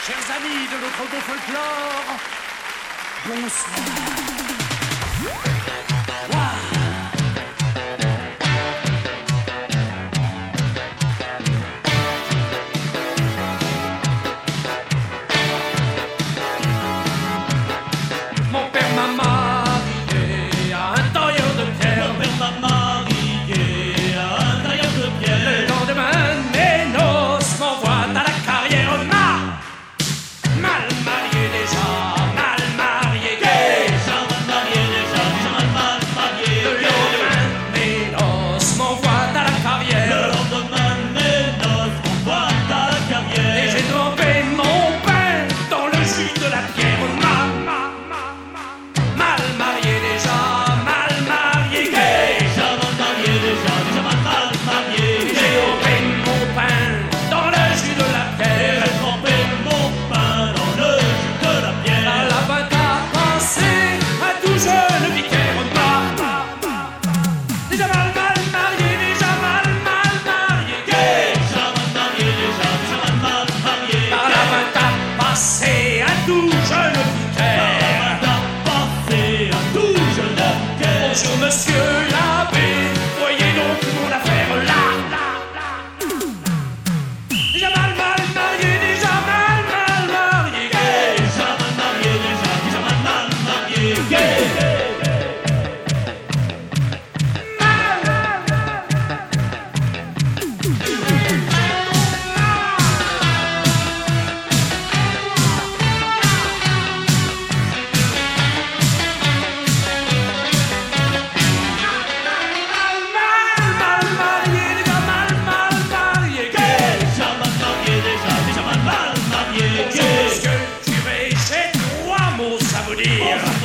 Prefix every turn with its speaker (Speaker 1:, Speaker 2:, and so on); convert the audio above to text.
Speaker 1: Chers amis de notre beau folklore, bonsoir. Mon père m'a marié à un tailleur de pierre.
Speaker 2: Mon père m'a marié à un tailleur de pierre.
Speaker 1: Le lendemain de mes noces m'envoie à la carrière. Mal marié déjà, mal marié gay.
Speaker 2: Déjà mal marié, déjà mal marié.
Speaker 1: Le lendemain de mes noces m'envoie à la carrière.
Speaker 2: Le lendemain de mes noces m'envoie à la carrière.
Speaker 1: Et j'ai trempé mon pain dans le jus de la pierre. Mal marié déjà, mal marié gay.
Speaker 2: Déjà mal marié, déjà mal marié.
Speaker 1: J'ai trempé mon pain dans le jus de la pierre.
Speaker 2: J'ai trempé mon pain dans le jus de la pierre.
Speaker 1: À la bête à penser à tout jeune vicaire. Déjà mal marié, déjà mal marié gay.
Speaker 2: Déjà mal marié, déjà mal marié.
Speaker 1: À la bête à passer à tout jeune vicaire.
Speaker 2: Passé à tout jeune vicaire.
Speaker 1: Bonjour monsieur l'abbé, voyez donc mon affaire là. Déjà mal marié, déjà mal marié gay.
Speaker 2: Déjà mal marié, déjà mal marié. Gay.
Speaker 1: Mal marié, déjà mal marié gay.
Speaker 2: Déjà mal marié, déjà mal marié. Gay.
Speaker 1: Monsieur le curé, j'ai trois mots à vous dire.